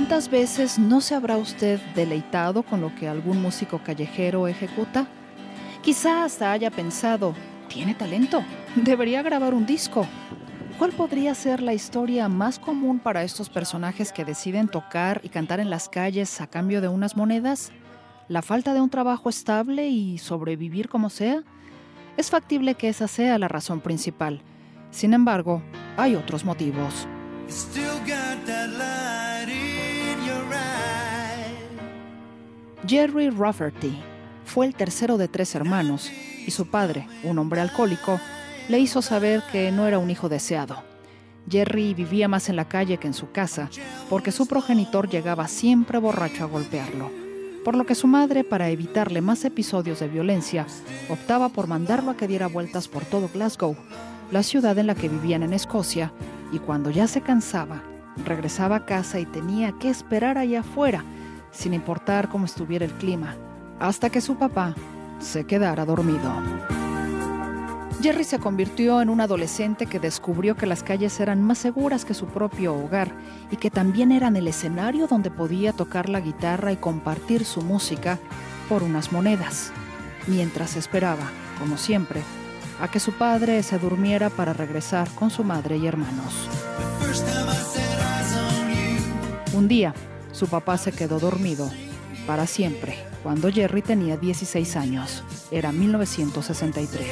¿Cuántas veces no se habrá usted deleitado con lo que algún músico callejero ejecuta? Quizá hasta haya pensado, tiene talento, debería grabar un disco. ¿Cuál podría ser la historia más común para estos personajes que deciden tocar y cantar en las calles a cambio de unas monedas? ¿La falta de un trabajo estable y sobrevivir como sea? Es factible que esa sea la razón principal. Sin embargo, hay otros motivos. Jerry Rafferty fue el tercero de 3 hermanos y su padre, un hombre alcohólico, le hizo saber que no era un hijo deseado. Jerry vivía más en la calle que en su casa porque su progenitor llegaba siempre borracho a golpearlo, por lo que su madre, para evitarle más episodios de violencia, optaba por mandarlo a que diera vueltas por todo Glasgow, la ciudad en la que vivían en Escocia, y cuando ya se cansaba, regresaba a casa y tenía que esperar allá afuera, sin importar cómo estuviera el clima, hasta que su papá se quedara dormido. Jerry se convirtió en un adolescente que descubrió que las calles eran más seguras que su propio hogar y que también eran el escenario donde podía tocar la guitarra y compartir su música por unas monedas, mientras esperaba, como siempre, a que su padre se durmiera para regresar con su madre y hermanos. Un día, su papá se quedó dormido para siempre, cuando Jerry tenía 16 años. Era 1963.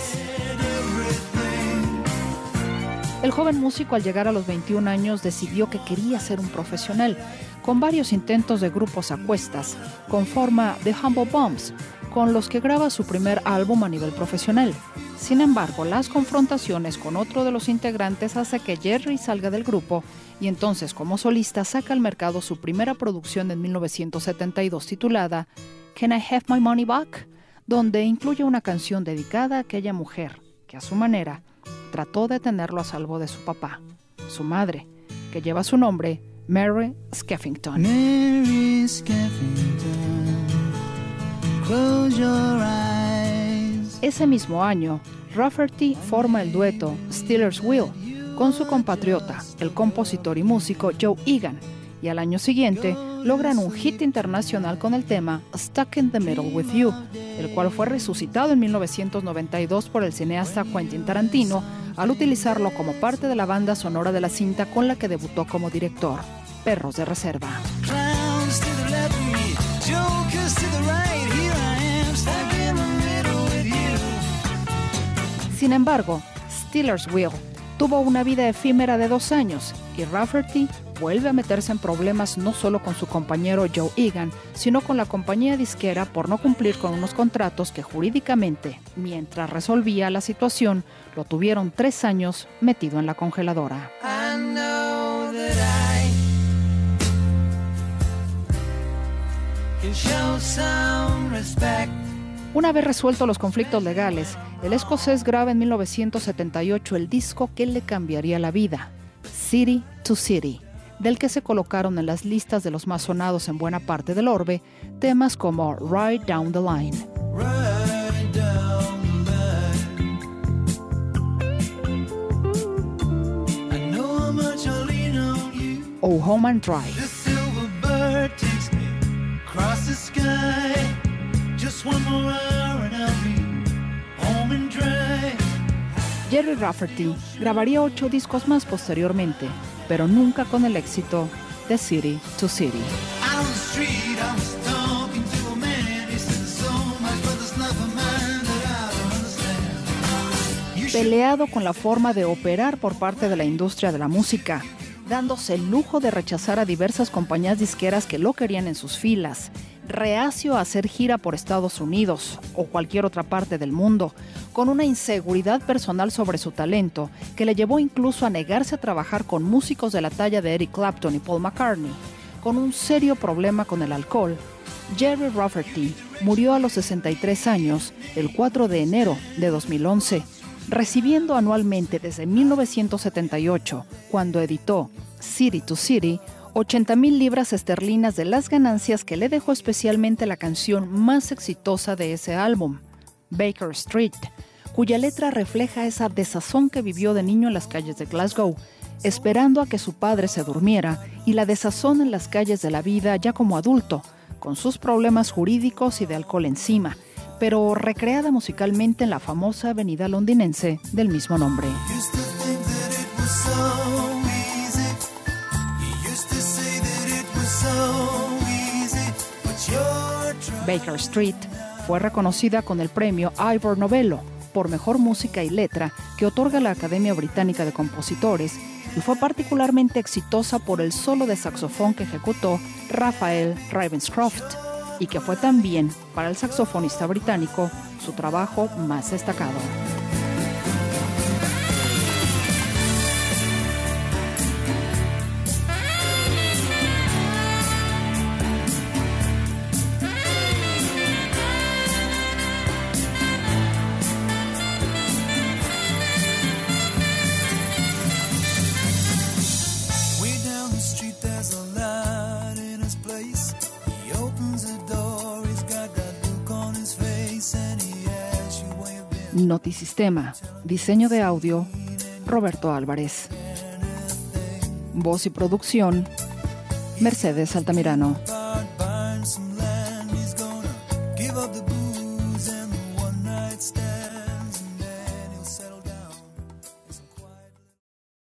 El joven músico, al llegar a los 21 años, decidió que quería ser un profesional. Con varios intentos de grupos a cuestas, conforma The Humble Bums, con los que graba su primer álbum a nivel profesional. Sin embargo, las confrontaciones con otro de los integrantes hace que Jerry salga del grupo y entonces, como solista, saca al mercado su primera producción en 1972 titulada Can I Have My Money Back?, donde incluye una canción dedicada a aquella mujer que, a su manera, trató de tenerlo a salvo de su papá, su madre, que lleva su nombre, Mary Skeffington. Mary Skeffington, close your eyes. Ese mismo año, Rafferty forma el dueto Stealers Wheel con su compatriota, el compositor y músico Joe Egan, y al año siguiente logran un hit internacional con el tema Stuck in the Middle with You, el cual fue resucitado en 1992 por el cineasta Quentin Tarantino al utilizarlo como parte de la banda sonora de la cinta con la que debutó como director, Perros de Reserva. Sin embargo, Stealers Wheel tuvo una vida efímera de 2 años y Rafferty vuelve a meterse en problemas no solo con su compañero Joe Egan, sino con la compañía disquera por no cumplir con unos contratos que jurídicamente, mientras resolvía la situación, lo tuvieron 3 años metido en la congeladora. Una vez resueltos los conflictos legales, el escocés graba en 1978 el disco que le cambiaría la vida, City to City, del que se colocaron en las listas de los más sonados en buena parte del orbe temas como Right Down the Line, Oh Home and Dry. Jerry Rafferty grabaría 8 discos más posteriormente, pero nunca con el éxito de City to City. Peleado con la forma de operar por parte de la industria de la música, dándose el lujo de rechazar a diversas compañías disqueras que lo querían en sus filas, reacio a hacer gira por Estados Unidos o cualquier otra parte del mundo, con una inseguridad personal sobre su talento que le llevó incluso a negarse a trabajar con músicos de la talla de Eric Clapton y Paul McCartney, con un serio problema con el alcohol. Jerry Rafferty murió a los 63 años el 4 de enero de 2011, recibiendo anualmente desde 1978, cuando editó City to City, 80,000 libras esterlinas de las ganancias que le dejó especialmente la canción más exitosa de ese álbum, Baker Street, cuya letra refleja esa desazón que vivió de niño en las calles de Glasgow, esperando a que su padre se durmiera y la desazón en las calles de la vida ya como adulto, con sus problemas jurídicos y de alcohol encima, pero recreada musicalmente en la famosa avenida londinense del mismo nombre. Baker Street fue reconocida con el premio Ivor Novello por Mejor Música y Letra que otorga la Academia Británica de Compositores y fue particularmente exitosa por el solo de saxofón que ejecutó Raphael Ravenscroft y que fue también, para el saxofonista británico, su trabajo más destacado. Notisistema, diseño de audio, Roberto Álvarez. Voz y producción, Mercedes Altamirano.